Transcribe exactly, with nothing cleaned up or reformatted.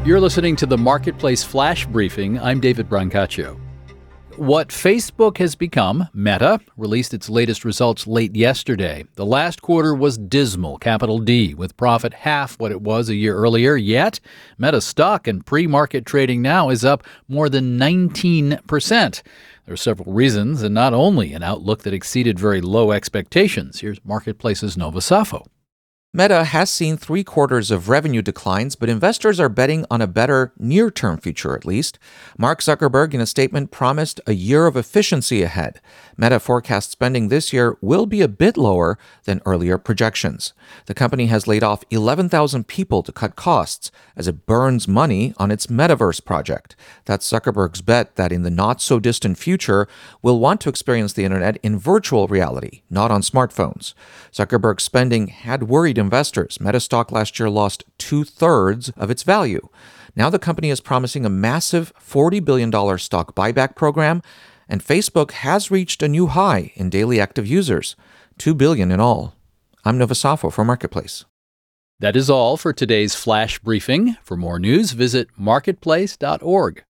You're listening to the Marketplace Flash Briefing. I'm David Brancaccio. What Facebook has become, Meta, released its latest results late yesterday. The last quarter was dismal, capital D, with profit half what it was a year earlier. Yet, Meta stock in pre-market trading now is up more than nineteen percent. There are several reasons, and not only an outlook that exceeded very low expectations. Here's Marketplace's Nova Safo. Meta has seen three quarters of revenue declines, but investors are betting on a better near-term future at least. Mark Zuckerberg, in a statement, promised a year of efficiency ahead. Meta forecasts spending this year will be a bit lower than earlier projections. The company has laid off eleven thousand people to cut costs as it burns money on its metaverse project. That's Zuckerberg's bet that in the not-so-distant future, we'll want to experience the internet in virtual reality, not on smartphones. Zuckerberg's spending had worried investors. Meta stock last year lost two-thirds of its value. Now the company is promising a massive forty billion dollars stock buyback program, and Facebook has reached a new high in daily active users, two billion in all. I'm Nova Safo for Marketplace. That is all for today's Flash Briefing. For more news, visit marketplace dot org.